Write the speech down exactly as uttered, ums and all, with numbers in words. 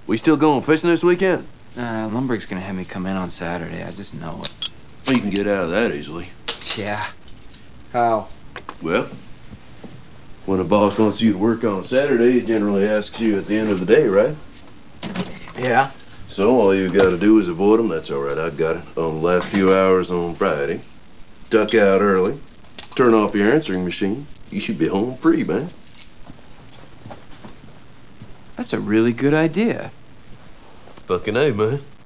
We still going fishing this weekend? Uh, Lumberg's gonna have me come in on Saturday. I just know it. You can get out of that easily. Yeah. How? Well, when a boss wants you to work on Saturday, he generally asks you at the end of the day, right? Yeah. So all you gotta do is avoid them. That's all right. I got it. On the last few hours on Friday, duck out early, turn off your answering machine. You should be home free, man. That's a really good idea. Fucking A, man.